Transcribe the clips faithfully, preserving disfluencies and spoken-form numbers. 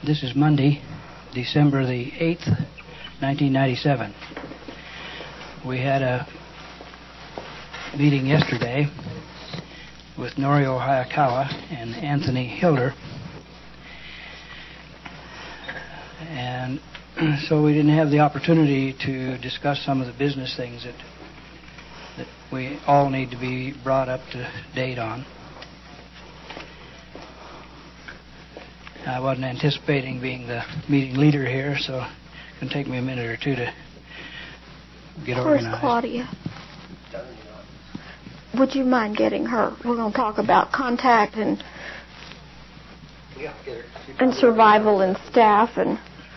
This is Monday, December the eighth, nineteen ninety-seven. We had a meeting yesterday with Norio Hayakawa and Anthony Hilder, and so we didn't have the opportunity to discuss some of the business things that that we all need to be brought up to date on. I wasn't anticipating being the meeting leader here, so it can take me a minute or two to get Where's organized. Claudia? Would you mind getting her? We're going to talk about contact and Yeah, get her. and survival and staff and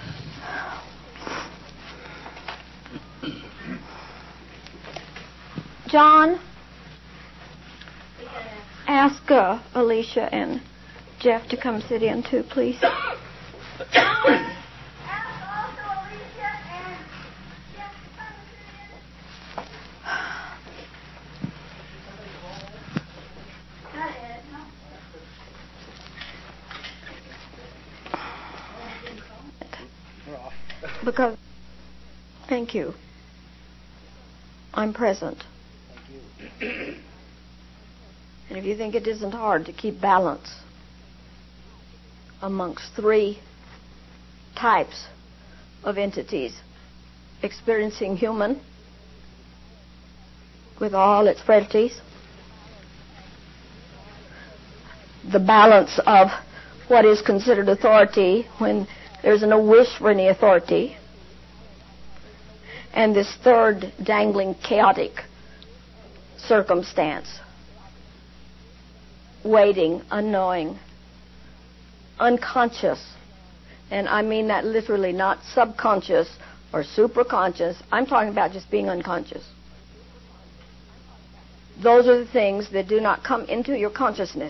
John, ask uh, Alicia and Jeff to come sit in too, please. Because, thank you. I'm present. And if you think it isn't hard to keep balance amongst three types of entities experiencing human with all its frailties, the balance of what is considered authority when there's no wish for any authority, and this third dangling chaotic circumstance, waiting, unknowing, unconscious, and I mean that literally, not subconscious or superconscious. I'm talking about just being unconscious. Those are the things that do not come into your consciousness.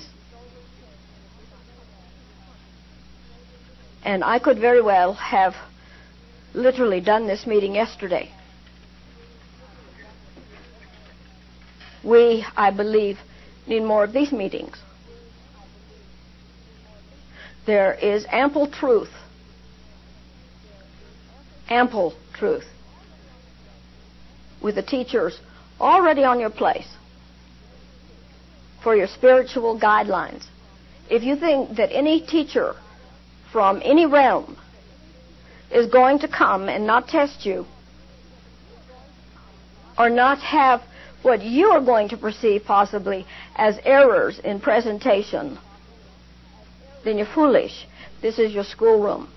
And I could very well have literally done this meeting yesterday. We, I believe, need more of these meetings. There is ample truth, ample truth, with the teachers already on your place for your spiritual guidelines. If you think that any teacher from any realm is going to come and not test you, or not have what you are going to perceive possibly as errors in presentation, then you're foolish. This is your schoolroom.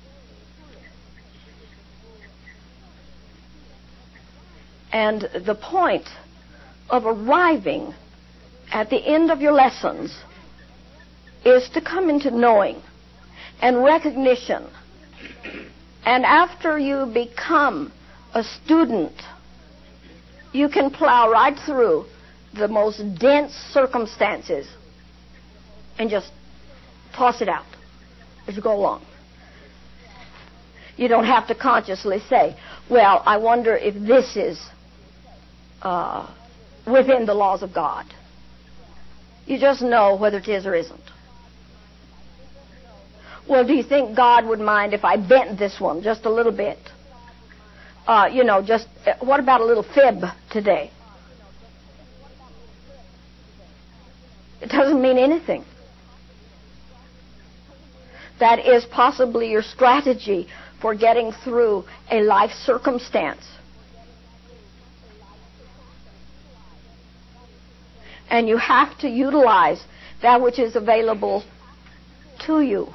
And the point of arriving at the end of your lessons is to come into knowing and recognition. And after you become a student, you can plow right through the most dense circumstances and just toss it out as you go along. You don't have to consciously say, well, I wonder if this is uh, within the laws of God. You just know whether it is or isn't. Well, do you think God would mind if I bent this one just a little bit? Uh, you know, just, uh, what about a little fib today? It doesn't mean anything. That is possibly your strategy for getting through a life circumstance. And you have to utilize that which is available to you.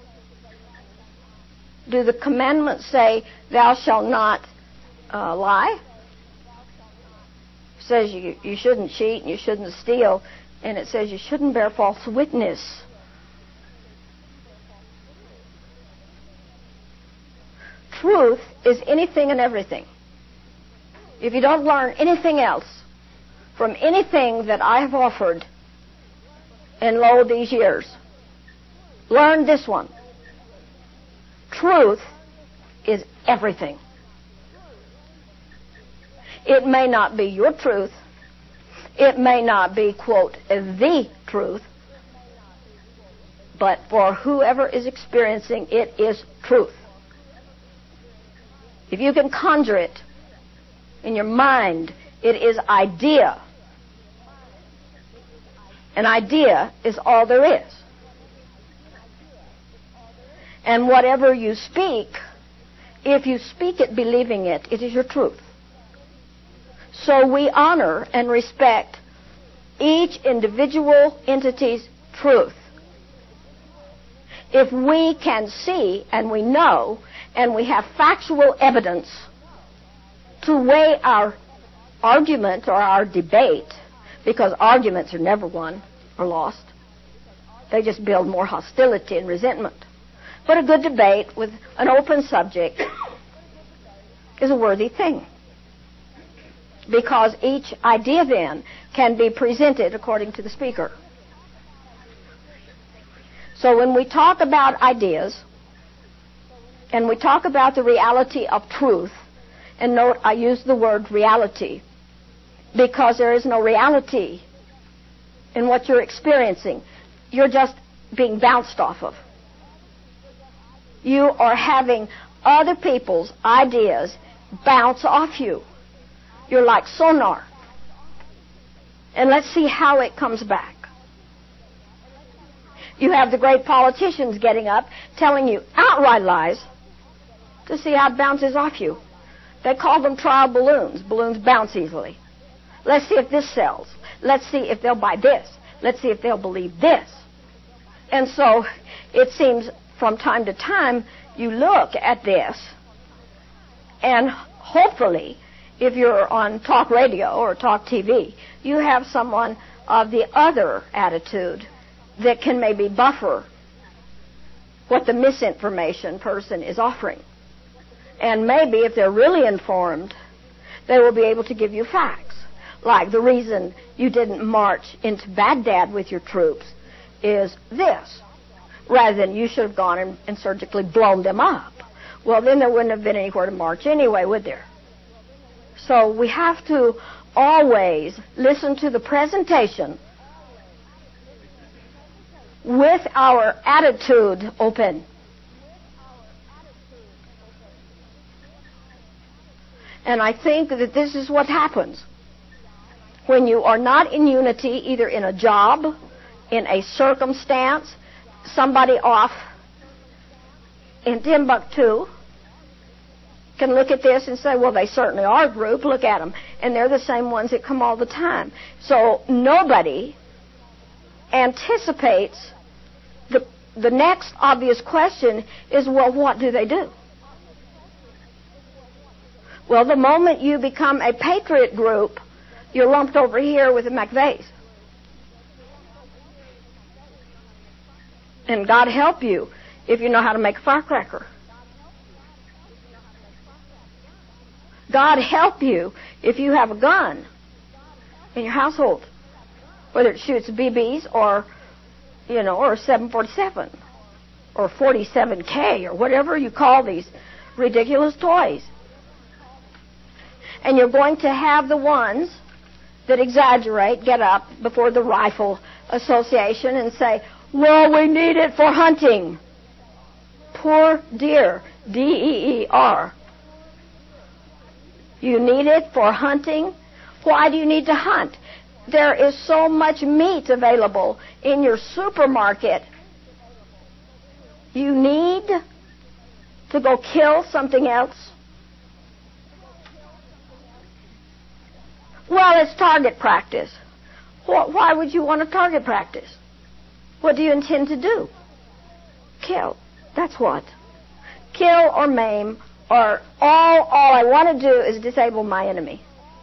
Do the commandments say, thou shalt not uh, lie? It says you, you shouldn't cheat and you shouldn't steal, and it says you shouldn't bear false witness. Truth is anything and everything. If you don't learn anything else from anything that I have offered in lo these years, learn this one. Truth is everything. It may not be your truth. It may not be, quote, the truth. but for whoever is experiencing, it is truth. If you can conjure it in your mind, it is idea. An idea is all there is. And whatever you speak, if you speak it believing it, it is your truth. So we honor and respect each individual entity's truth. If we can see and we know and we have factual evidence to weigh our argument or our debate, because arguments are never won or lost. They just build more hostility and resentment. But a good debate with an open subject is a worthy thing, because each idea then can be presented according to the speaker. So when we talk about ideas, and we talk about the reality of truth, and note I use the word reality, because there is no reality in what you're experiencing. You're just being bounced off of. You are having other people's ideas bounce off you. You're like sonar. And let's see how it comes back. You have the great politicians getting up, telling you outright lies to see how it bounces off you. They call them trial balloons. Balloons bounce easily. Let's see if this sells. Let's see if they'll buy this. Let's see if they'll believe this. And so it seems from time to time you look at this, and hopefully if you're on talk radio or talk T V, you have someone of the other attitude that can maybe buffer what the misinformation person is offering. And maybe if they're really informed, they will be able to give you facts. Like the reason you didn't march into Baghdad with your troops is this, rather than you should have gone and, and surgically blown them up. Well, then there wouldn't have been anywhere to march anyway, would there? So we have to always listen to the presentation with our attitude open. And I think that this is what happens when you are not in unity, either in a job, in a circumstance. Somebody off in Timbuktu can look at this and say, well, they certainly are a group. Look at them. And they're the same ones that come all the time. So nobody anticipates the, the next obvious question is, well, what do they do? Well, the moment you become a patriot group, you're lumped over here with the McVeighs. And God help you if you know how to make a firecracker. God help you if you have a gun in your household, whether it shoots B Bs or, you know, or a seven forty-seven or forty-seven K or whatever you call these ridiculous toys. And you're going to have the ones that exaggerate get up before the Rifle Association and say, well, we need it for hunting. Poor deer, D E E R. You need it for hunting? Why do you need to hunt? There is so much meat available in your supermarket. You need to go kill something else? Well, it's target practice. Why would you want a target practice? What do you intend to do? Kill. That's what. Kill or maim, or all, all I want to do is disable my enemy.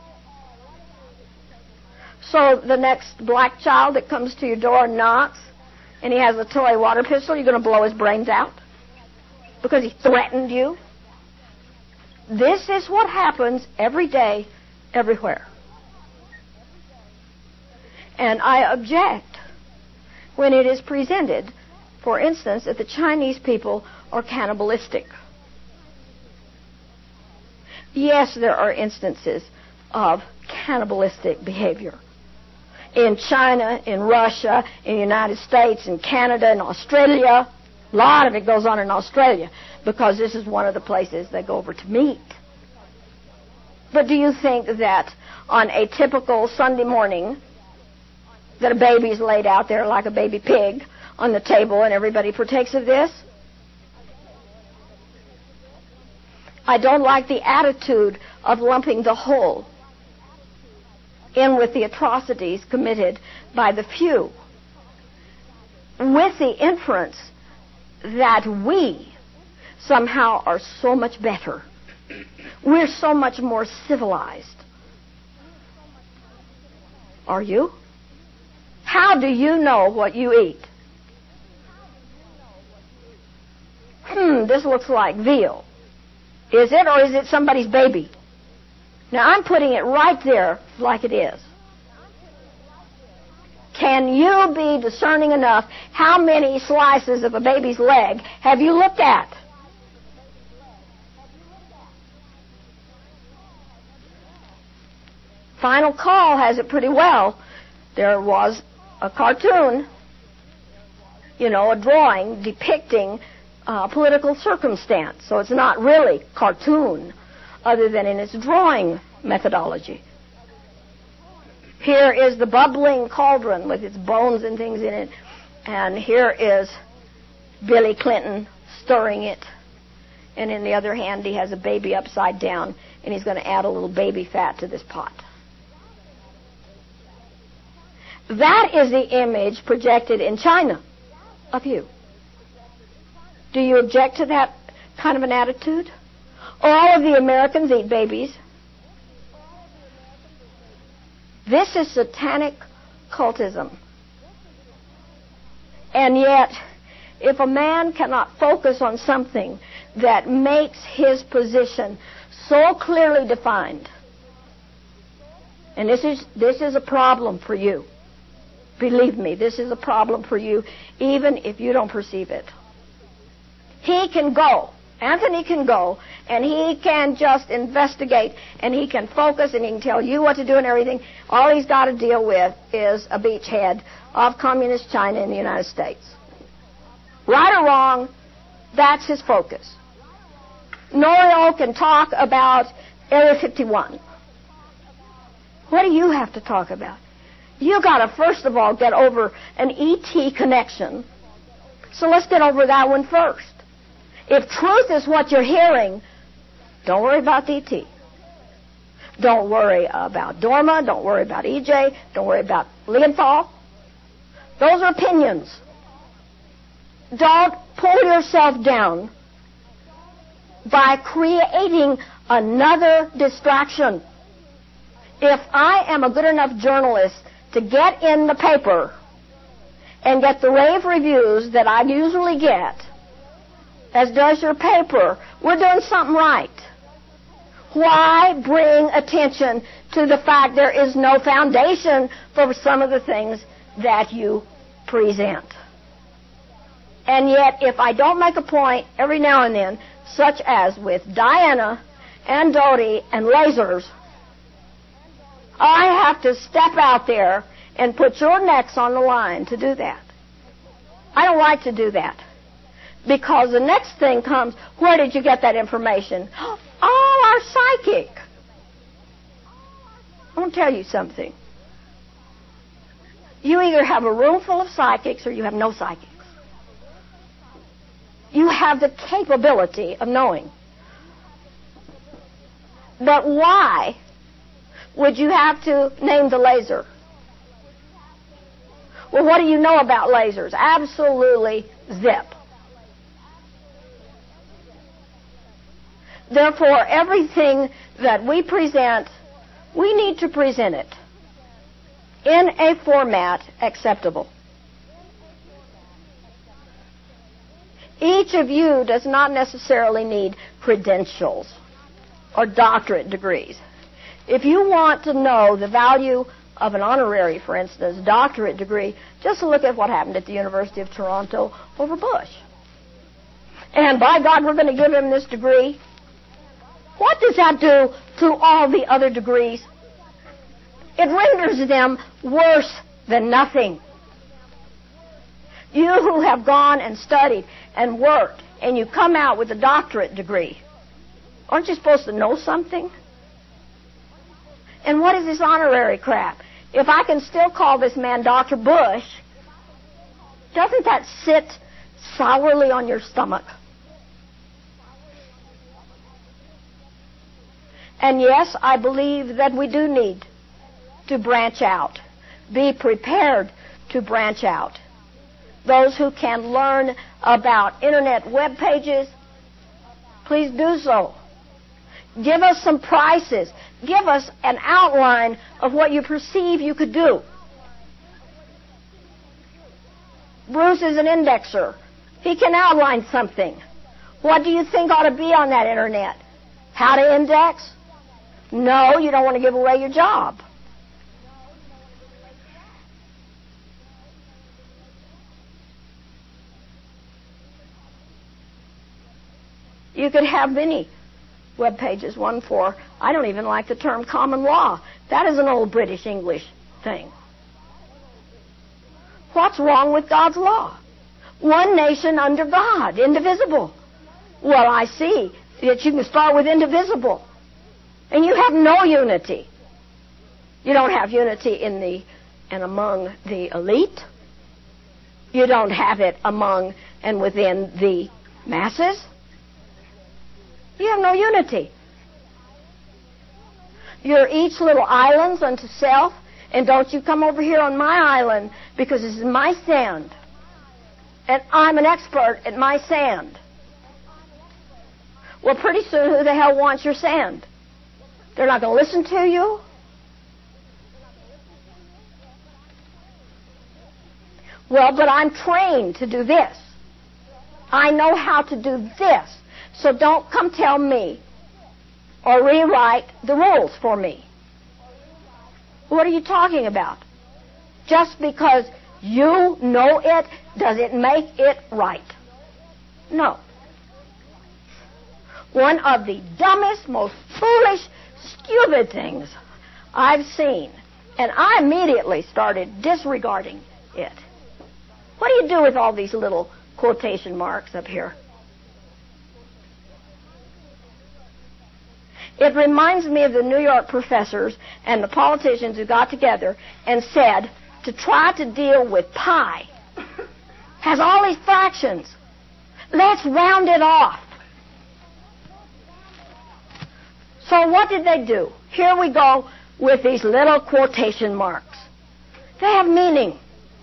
So the next black child that comes to your door and knocks, and he has a toy water pistol, you're going to blow his brains out because he threatened you? This is what happens every day, everywhere. And I object when it is presented, for instance, that the Chinese people are cannibalistic. Yes, there are instances of cannibalistic behavior. in China, in Russia, in the United States, in Canada, in Australia. A lot of it goes on in Australia because this is one of the places they go over to meet. But do you think that on a typical Sunday morning that a baby is laid out there like a baby pig on the table and everybody partakes of this? I don't like the attitude of lumping the whole in with the atrocities committed by the few, with the inference that we somehow are so much better. We're so much more civilized. Are you? How do you know what you eat? Hmm, this looks like veal. Is it, or is it somebody's baby? Now, I'm putting it right there like it is. Can you be discerning enough how many slices of a baby's leg have you looked at? Final Call has it pretty well. There was a cartoon, you know, a drawing depicting uh, political circumstance. So it's not really cartoon other than in its drawing methodology. Here is the bubbling cauldron with its bones and things in it. And here is Billy Clinton stirring it. And in the other hand, he has a baby upside down, and he's going to add a little baby fat to this pot. That is the image projected in China of you. Do you object to that kind of an attitude? All of the Americans eat babies. This is satanic cultism. And yet, if a man cannot focus on something that makes his position so clearly defined, and this is this is a problem for you. Believe me, this is a problem for you, even if you don't perceive it. He can go, Anthony can go, and he can just investigate, and he can focus, and he can tell you what to do and everything. All he's got to deal with is a beachhead of communist China in the United States. Right or wrong, that's his focus. Norio can talk about Area fifty-one. What do you have to talk about? You got to, first of all, get over an E T connection. So let's get over that one first. If truth is what you're hearing, don't worry about E T. Don't worry about Dorma. Don't worry about E J. Don't worry about Leonthal. Those are opinions. Don't pull yourself down by creating another distraction. If I am a good enough journalist to get in the paper and get the rave reviews that I usually get, as does your paper, we're doing something right. Why bring attention to the fact there is no foundation for some of the things that you present? And yet, if I don't make a point every now and then, such as with Diana and Doty and lasers, I have to step out there and put your necks on the line to do that. I don't like to do that. Because the next thing comes, where did you get that information? Oh, our psychic. I want to tell you something. You either have a room full of psychics or you have no psychics. You have the capability of knowing. But why would you have to name the laser? Well, what do you know about lasers? Absolutely zip. Therefore, everything that we present, we need to present it in a format acceptable. Each of you does not necessarily need credentials or doctorate degrees. If you want to know the value of an honorary, for instance, doctorate degree, just look at what happened at the University of Toronto over Bush. And by God, we're going to give him this degree. What does that do to all the other degrees? It renders them worse than nothing. You who have gone and studied and worked, and you come out with a doctorate degree, aren't you supposed to know something? And what is this honorary crap? If I can still call this man Doctor Bush, doesn't that sit sourly on your stomach? And yes, I believe that we do need to branch out. Be prepared to branch out. Those who can learn about internet web pages, please do so. Give us some prices. Give us an outline of what you perceive you could do. Bruce is an indexer. He can outline something. What do you think ought to be on that internet? How to index? No, you don't want to give away your job. You could have many web pages. One for, I don't even like the term common law. That is an old British English thing. What's wrong with God's law? One nation under God, indivisible. Well, I see that you can start with indivisible. And you have no unity. You don't have unity in the and among the elite. You don't have it among and within the masses. You have no unity. You're each little islands unto self, and don't you come over here on my island because this is my sand. And I'm an expert at my sand. Well, pretty soon, who the hell wants your sand? They're not going to listen to you. Well, but I'm trained to do this. I know how to do this. So don't come tell me or rewrite the rules for me. What are you talking about? Just because you know it, does it make it right? No. One of the dumbest, most foolish, stupid things I've seen, and I immediately started disregarding it. What do you do with all these little quotation marks up here? It reminds me of the New York professors and the politicians who got together and said to try to deal with pi has all these fractions. Let's round it off. So what did they do? Here we go with these little quotation marks. They have meaning.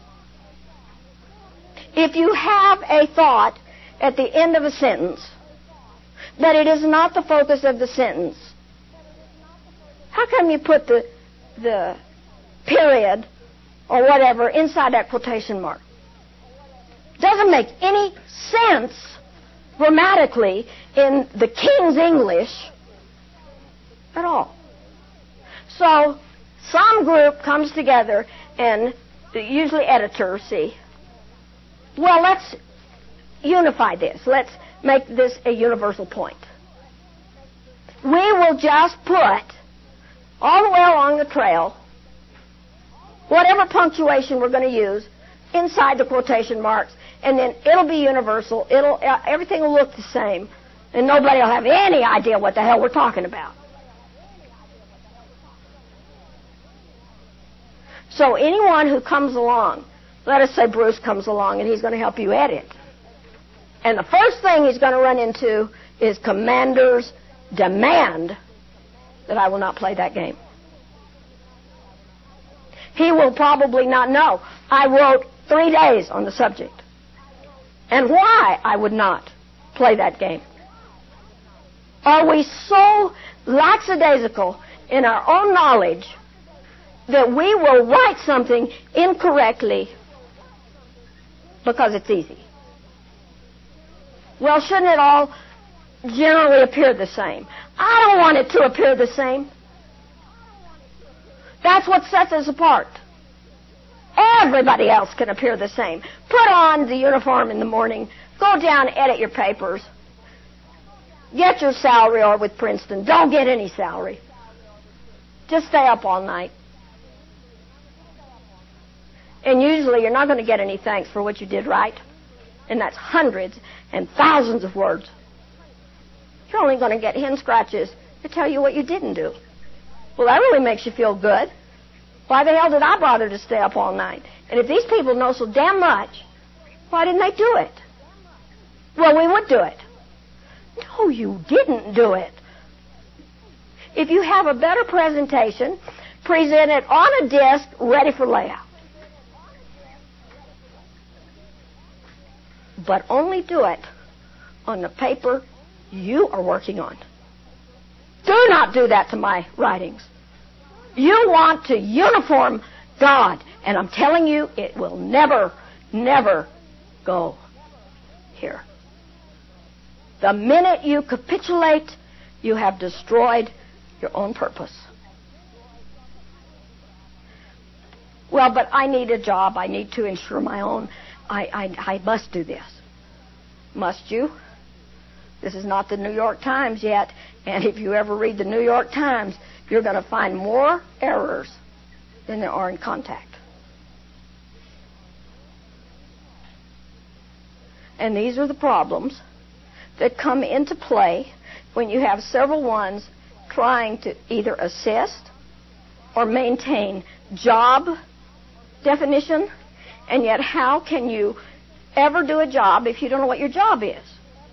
If you have a thought at the end of a sentence, but it is not the focus of the sentence, how come you put the, the period or whatever inside that quotation mark? Doesn't make any sense grammatically in the King's English at all. So some group comes together, and usually editors see, well, let's unify this. Let's make this a universal point. We will just put all the way along the trail whatever punctuation we're going to use inside the quotation marks, and then it'll be universal. It'll everything will look the same, and nobody will have any idea what the hell we're talking about. So anyone who comes along, let us say Bruce comes along and he's going to help you edit. And the first thing he's going to run into is commanders demand that I will not play that game. He will probably not know. I wrote three days on the subject. And why I would not play that game. Are we so lackadaisical in our own knowledge that we will write something incorrectly because it's easy? Well, shouldn't it all generally appear the same? I don't want it to appear the same. That's what sets us apart. Everybody else can appear the same. Put on the uniform in the morning. Go down, edit your papers. Get your salary, or with Princeton, don't get any salary. Just stay up all night. And usually you're not going to get any thanks for what you did right. And that's hundreds and thousands of words. You're only going to get hen scratches to tell you what you didn't do. Well, that really makes you feel good. Why the hell did I bother to stay up all night? And if these people know so damn much, why didn't they do it? Well, we would do it. No, you didn't do it. If you have a better presentation, present it on a disc ready for layout. But only do it on the paper you are working on. Do not do that to my writings. You want to uniform God, and I'm telling you, it will never, never go here. The minute you capitulate, you have destroyed your own purpose. Well, but I need a job. I need to ensure my own. I, I, I must do this. Must you? This is not the New York Times yet, and if you ever read the New York Times, you're going to find more errors than there are in Contact. And these are the problems that come into play when you have several ones trying to either assist or maintain job definition, and yet how can you ever do a job if you don't know what your job is?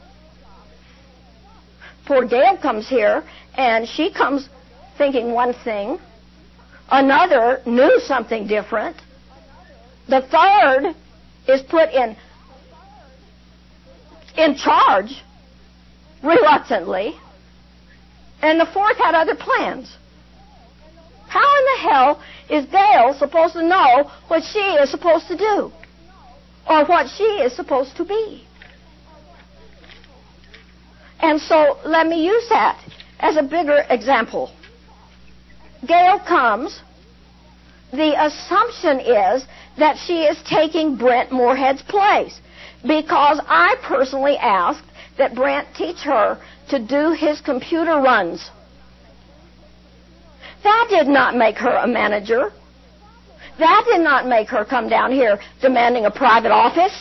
Poor Gail comes here, and she comes thinking one thing. Another knew something different. The third is put in in charge, reluctantly, and the fourth had other plans. How in the hell is Gail supposed to know what she is supposed to do, or what she is supposed to be? And so let me use that as a bigger example. Gail comes. The assumption is that she is taking Brent Moorhead's place, because I personally asked that Brent teach her to do his computer runs. That did not make her a manager. That did not make her come down here demanding a private office.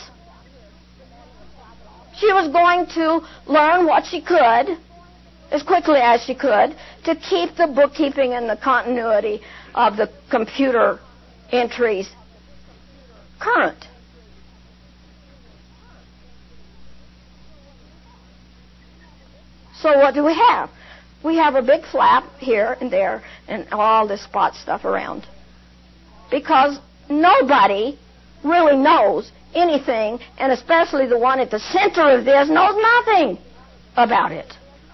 She was going to learn what she could, as quickly as she could, to keep the bookkeeping and the continuity of the computer entries current. So what do we have? We have a big flap here and there and all this spot stuff around. Because nobody really knows anything, and especially the one at the center of this knows nothing about it.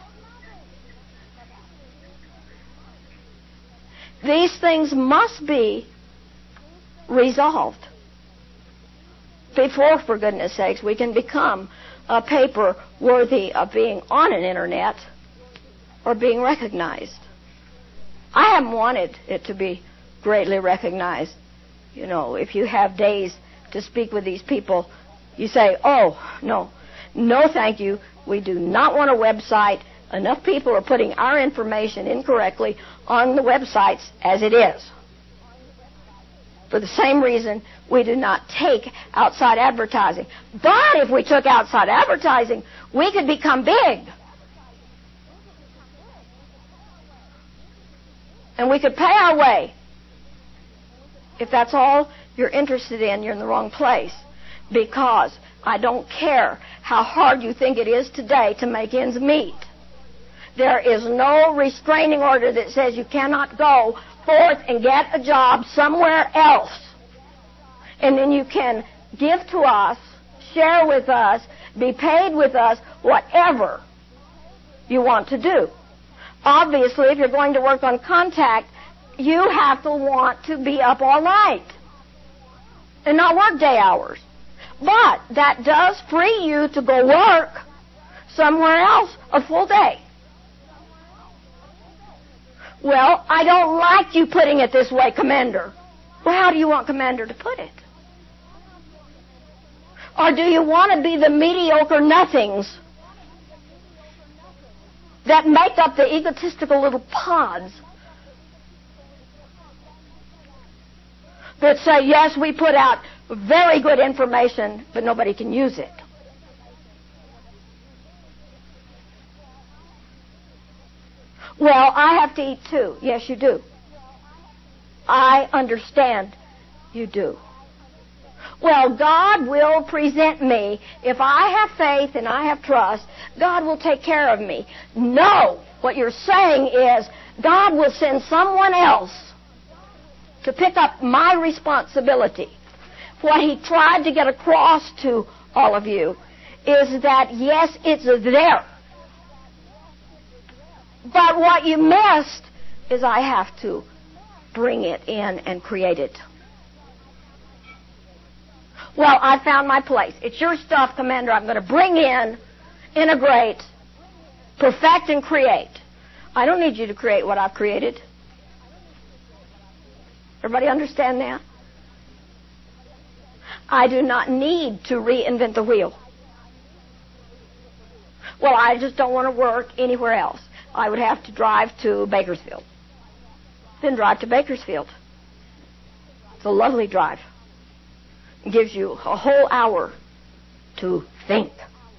These things must be resolved before, for goodness sakes, we can become a paper worthy of being on an internet or being recognized. I haven't wanted it to be greatly recognized. You know, if you have days to speak with these people, you say, oh, no, no thank you. We do not want a website. Enough people are putting our information incorrectly on the websites as it is. For the same reason, we do not take outside advertising. But if we took outside advertising, we could become big. And we could pay our way. If that's all you're interested in, you're in the wrong place. Because I don't care how hard you think it is today to make ends meet. There is no restraining order that says you cannot go forth and get a job somewhere else. And then you can give to us, share with us, be paid with us, whatever you want to do. Obviously, if you're going to work on Contact, you have to want to be up all night and not work day hours. But that does free you to go work somewhere else a full day. Well, I don't like you putting it this way, Commander. Well, how do you want Commander to put it? Or do you want to be the mediocre nothings that make up the egotistical little pods that say, yes, we put out very good information, but nobody can use it. Well, I have to eat too. Yes, you do. I understand you do. Well, God will present me. If I have faith and I have trust, God will take care of me. No, what you're saying is God will send someone else to pick up my responsibility. What he tried to get across to all of you is that, yes, it's there. But what you missed is I have to bring it in and create it. Well, I found my place. It's your stuff, Commander. I'm going to bring in, integrate, perfect, and create. I don't need you to create what I've created. Everybody understand that? I do not need to reinvent the wheel. Well, I just don't want to work anywhere else. I would have to drive to Bakersfield. Then drive to Bakersfield. It's a lovely drive. It gives you a whole hour to think.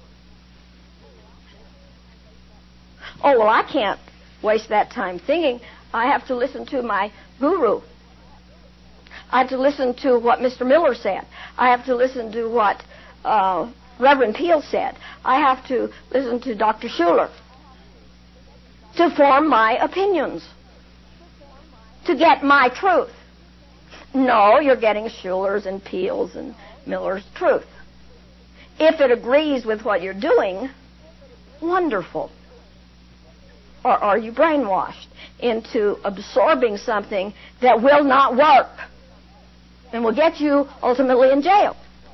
Oh, well, I can't waste that time thinking. I have to listen to my guru. I have to listen to what Mister Miller said. I have to listen to what uh, Reverend Peel said. I have to listen to Doctor Schuller to form my opinions, to get my truth. No, you're getting Schuller's and Peel's and Miller's truth. If it agrees with what you're doing, wonderful. Or are you brainwashed into absorbing something that will not work and will get you ultimately in jail?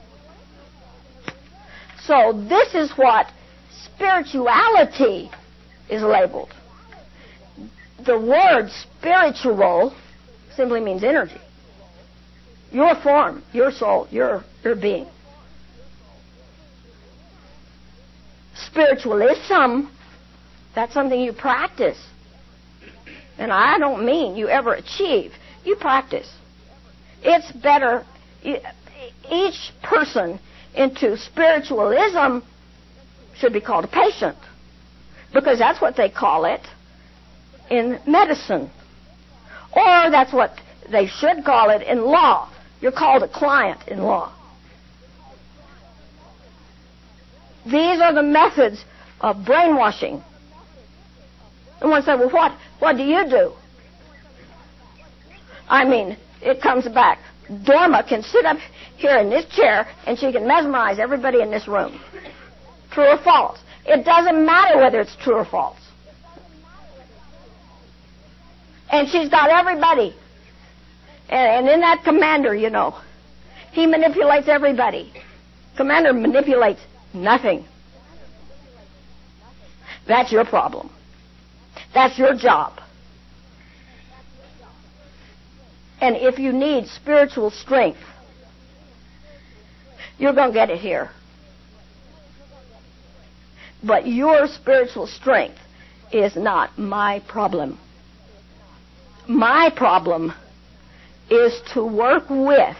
So this is what spirituality is labeled. The word spiritual simply means energy. Your form, your soul, your, your being. Spiritualism, that's something you practice. And I don't mean you ever achieve. You practice. It's better. Each person into spiritualism should be called a patient, because that's what they call it in medicine. Or that's what they should call it in law. You're called a client in law. These are the methods of brainwashing. And one said, well, what, what do you do? I mean, it comes back. Dorma can sit up here in this chair and she can mesmerize everybody in this room. True or false? It doesn't matter whether it's true or false. And she's got everybody. And, and in that commander, you know, he manipulates everybody. Commander manipulates nothing. That's your problem. That's your job. And if you need spiritual strength, you're going to get it here. But your spiritual strength is not my problem. My problem is to work with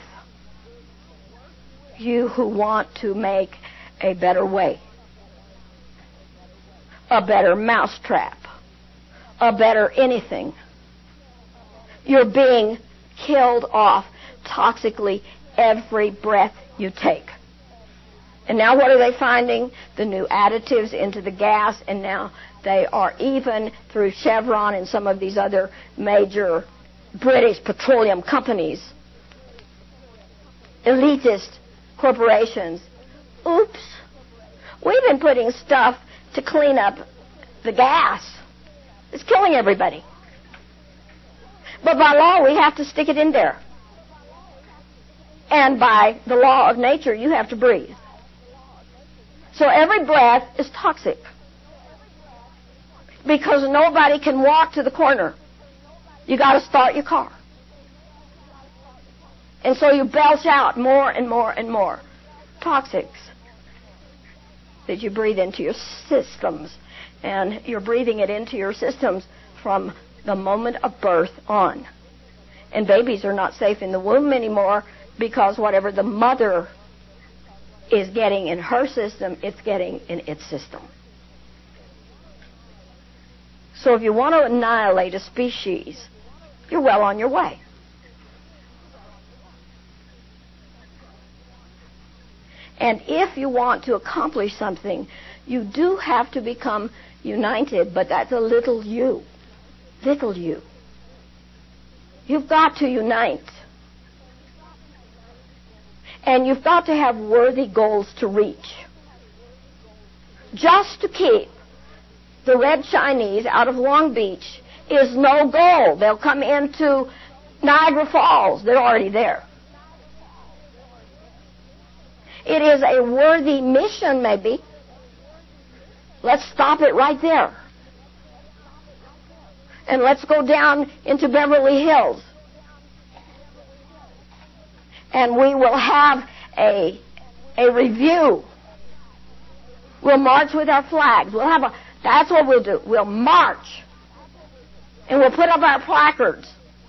you who want to make a better way, a better mousetrap, a better anything. You're being killed off toxically every breath you take. And now what are they finding? The new additives into the gas, and now they are even through Chevron and some of these other major British petroleum companies, elitist corporations. Oops, we've been putting stuff to clean up the gas. It's killing everybody. But by law, we have to stick it in there. And by the law of nature, you have to breathe. So every breath is toxic. Because nobody can walk to the corner. You got to start your car. And so you belch out more and more and more toxics that you breathe into your systems. And you're breathing it into your systems from the moment of birth on. And babies are not safe in the womb anymore because whatever the mother is getting in her system, it's getting in its system. So if you want to annihilate a species, you're well on your way. And if you want to accomplish something, you do have to become united, but that's a little you. Little you. You've got to unite. And you've got to have worthy goals to reach. Just to keep the red Chinese out of Long Beach is no goal. They'll come into Niagara Falls. They're already there. It is a worthy mission, maybe. Let's stop it right there. And let's go down into Beverly Hills. And we will have a, a review. We'll march with our flags. We'll have a, that's what we'll do. We'll march. And we'll put up our placards.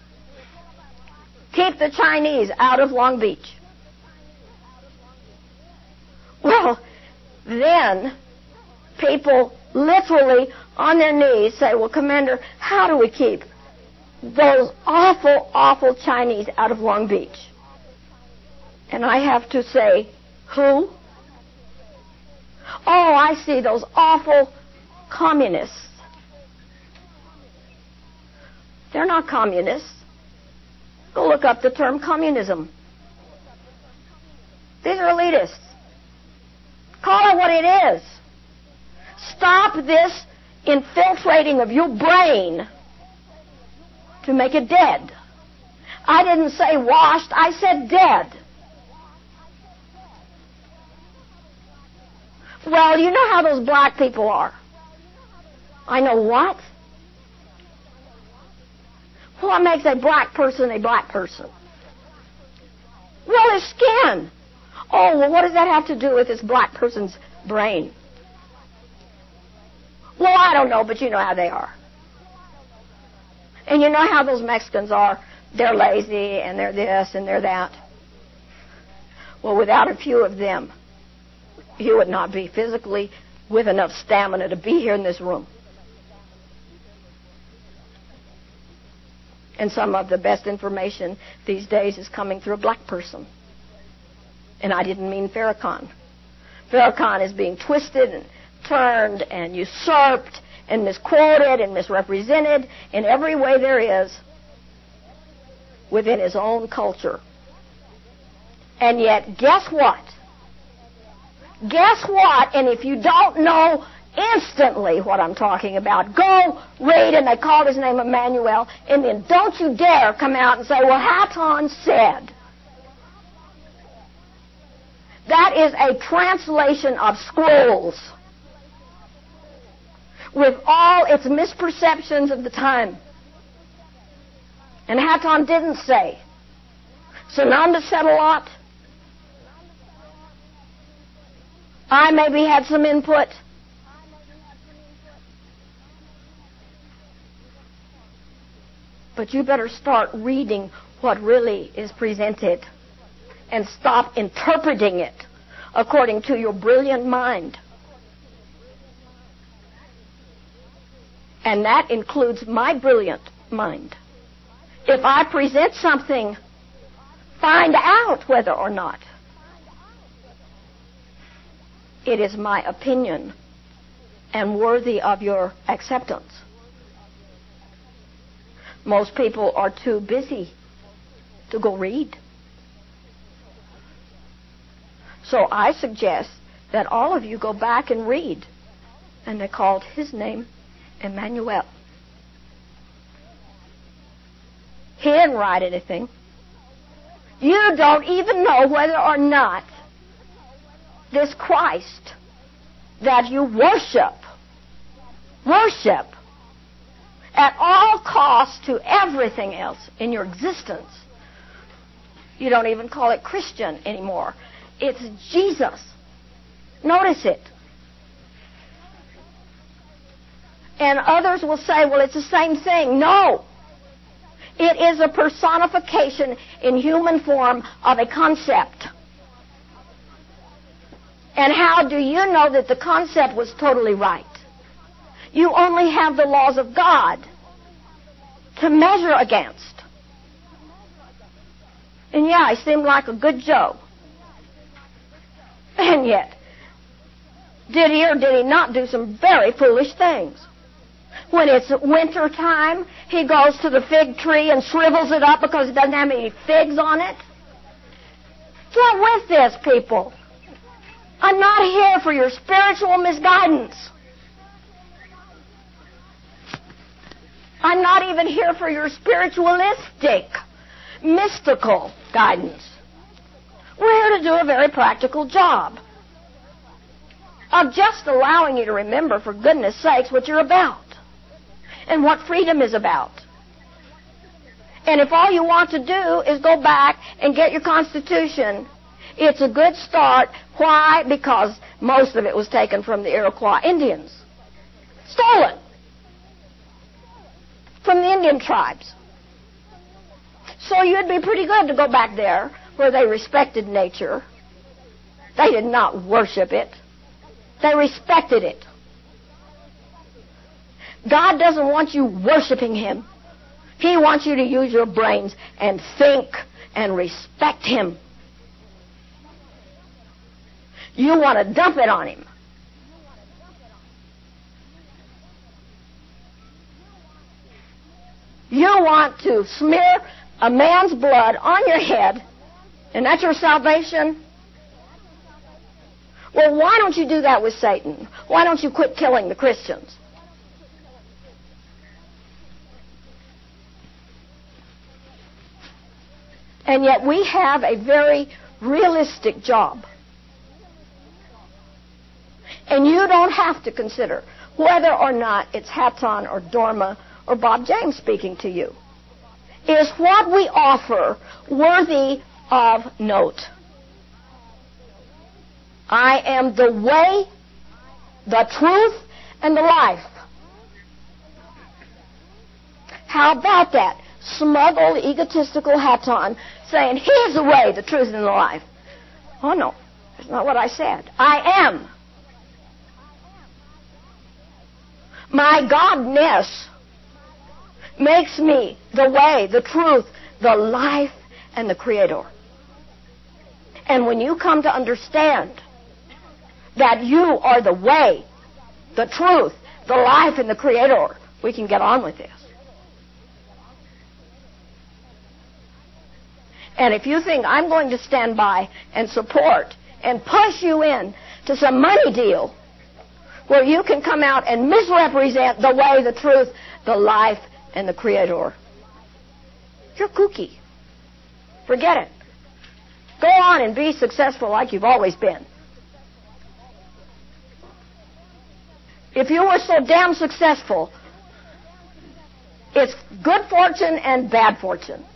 Keep the Chinese out of Long Beach. Well, then people literally on their knees say, well, Commander, how do we keep those awful, awful Chinese out of Long Beach? And I have to say, who? Oh, I see, those awful communists. They're not communists. Go look up the term communism. These are elitists. Call it what it is. Stop this infiltrating of your brain to make it dead. I didn't say washed, I said dead. Well, you know how those black people are. I know what? What makes a black person a black person? Well, his skin. Oh, well, what does that have to do with this black person's brain? Well, I don't know, but you know how they are. And you know how those Mexicans are. They're lazy, and they're this, and they're that. Well, without a few of them, you would not be physically with enough stamina to be here in this room. And some of the best information these days is coming through a black person. And I didn't mean Farrakhan. Farrakhan is being twisted and turned and usurped and misquoted and misrepresented in every way there is within his own culture. And yet, guess what? Guess what? And if you don't know instantly what I'm talking about, go read, and they called his name Emmanuel, and then don't you dare come out and say, well, Hatton said. That is a translation of scrolls with all its misperceptions of the time. And Hatton didn't say. Sananda said a lot. I maybe had some input. But you better start reading what really is presented and stop interpreting it according to your brilliant mind. And that includes my brilliant mind. If I present something, find out whether or not it is my opinion and worthy of your acceptance. Most people are too busy to go read. So I suggest that all of you go back and read. And they called his name Emmanuel. He didn't write anything. You don't even know whether or not this Christ that you worship, worship at all costs to everything else in your existence. You don't even call it Christian anymore. It's Jesus. Notice it. And others will say, well, it's the same thing. No. It is a personification in human form of a concept. And how do you know that the concept was totally right? You only have the laws of God to measure against. And yeah, he seemed like a good Joe. And yet, did he or did he not do some very foolish things? When it's winter time, he goes to the fig tree and shrivels it up because it doesn't have any figs on it. Get with this, people. I'm not here for your spiritual misguidance. I'm not even here for your spiritualistic, mystical guidance. We're here to do a very practical job of just allowing you to remember, for goodness sakes, what you're about and what freedom is about. And if all you want to do is go back and get your Constitution, it's a good start. Why? Because most of it was taken from the Iroquois Indians. Stolen from the Indian tribes. So you'd be pretty good to go back there where they respected nature. They did not worship it. They respected it. God doesn't want you worshiping Him. He wants you to use your brains and think and respect Him. You want to dump it on Him. You want to smear a man's blood on your head, and that's your salvation? Well, why don't you do that with Satan? Why don't you quit killing the Christians? And yet we have a very realistic job. And you don't have to consider whether or not it's Hatton or Dorma or Bob James speaking to you. Is what we offer worthy of note? I am the way, the truth, and the life. How about that? Smug old egotistical Hatton saying, here's the way, the truth, and the life. Oh no, that's not what I said. I am. My Godness makes me the way, the truth, the life, and the Creator. And when you come to understand that you are the way, the truth, the life, and the Creator, we can get on with this. And if you think I'm going to stand by and support and push you in to some money deal where you can come out and misrepresent the way, the truth, the life, and the Creator, you're kooky. Forget it. Go on and be successful like you've always been. If you were so damn successful, it's good fortune and bad fortune.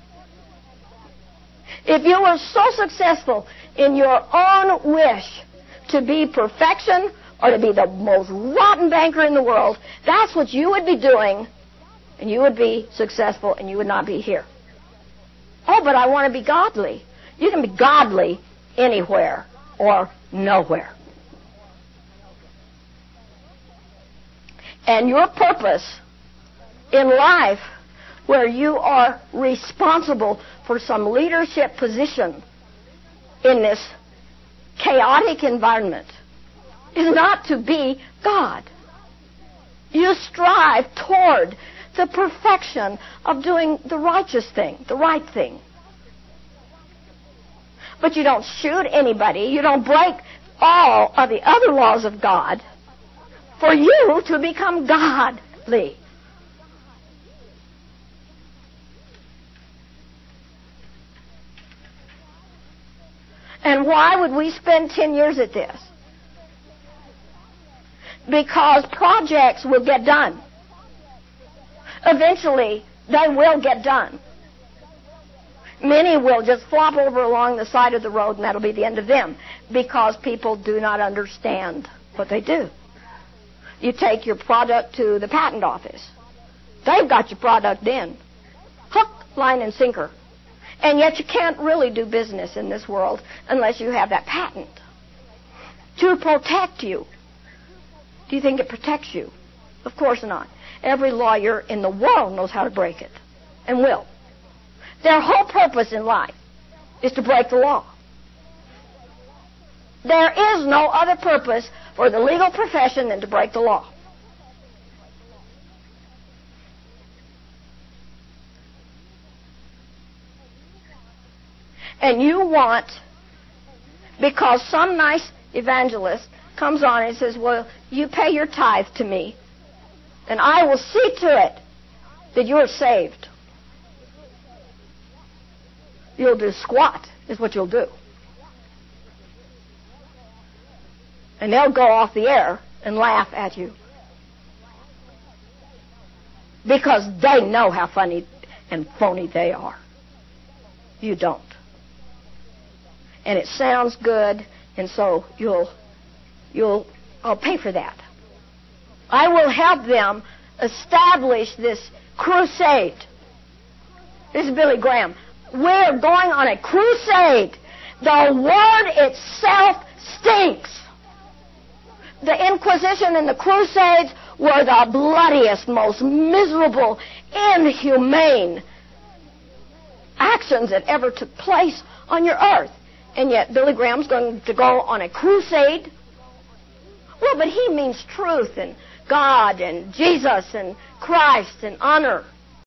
If you were so successful in your own wish to be perfection or to be the most rotten banker in the world, that's what you would be doing, and you would be successful, and you would not be here. Oh, but I want to be godly. You can be godly anywhere or nowhere. And your purpose in life, where you are responsible for some leadership position in this chaotic environment, is not to be God. You strive toward the perfection of doing the righteous thing, the right thing. But you don't shoot anybody. You don't break all of the other laws of God for you to become godly. And why would we spend ten years at this? Because projects will get done. Eventually, they will get done. Many will just flop over along the side of the road, and that'll be the end of them, because people do not understand what they do. You take your product to the patent office. They've got your product in. Hook, line and sinker. And yet you can't really do business in this world unless you have that patent to protect you. Do you think it protects you? Of course not. Every lawyer in the world knows how to break it, and will. Their whole purpose in life is to break the law. There is no other purpose for the legal profession than to break the law. And you want, because some nice evangelist comes on and says, well, you pay your tithe to me, and I will see to it that you're saved. You'll do squat, is what you'll do. And they'll go off the air and laugh at you. Because they know how funny and phony they are. You don't. And it sounds good, and so you'll, you'll, I'll pay for that. I will help them establish this crusade. This is Billy Graham. We're going on a crusade. The word itself stinks. The Inquisition and the Crusades were the bloodiest, most miserable, inhumane actions that ever took place on your earth. And yet Billy Graham's going to go on a crusade? Well, but he means truth and God and Jesus and Christ and honor.